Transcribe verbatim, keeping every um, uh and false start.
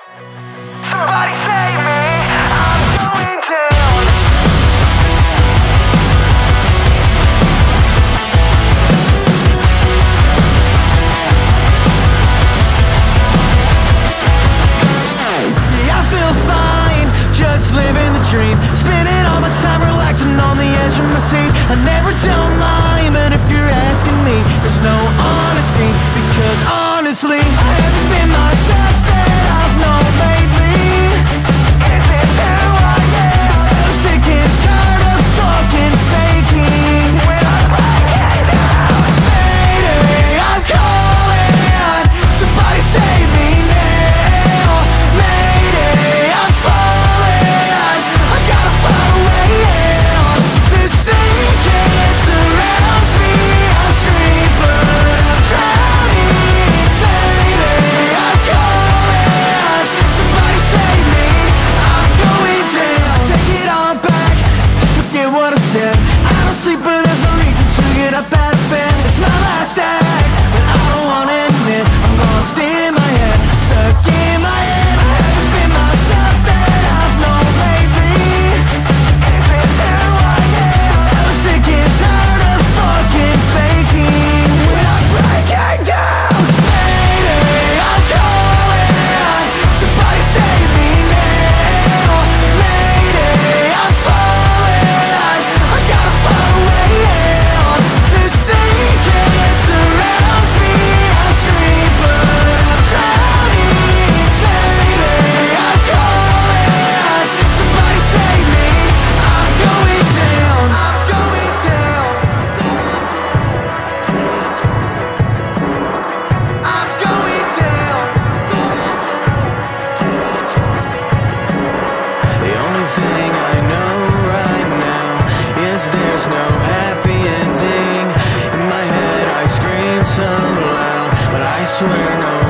Somebody save me, I'm going down. Yeah, I feel fine, just living the dream. Spending all my time relaxing on the edge of my seat. I never tell mine, but if you're asking me, there's no honesty. Because honestly, I haven't been myself that I've known lately. Is it who I am? So sick and tired of fucking faking. When I break it down, Mayday, I'm calling. Somebody save me now. Mayday, I'm falling. I gotta find a way out. This sinking surrounds me. I scream, but I'm drowning. Mayday, I'm calling. Somebody save me. I'm going down. Take it all back. Just forget what I said. I don't sleep, but there's no reason to get up out of bed. It's my last act, but I don't wanna admit I'm gonna stay in my head, stuck in my head. I haven't been myself that I've known lately. is it who I am? So sick and tired of fucking faking. When I'm breaking down, mayday, I'm calling. Somebody save me now. Mayday, I'm falling. I gotta find a way out. This sinking surrounds me. I scream, but I'm drowning. Mayday, I'm calling. Somebody save me. I'm going down. I'm going down. I'm going down. The only thing I know right now is there's no happy ending. In my head I scream so loud, but I swear no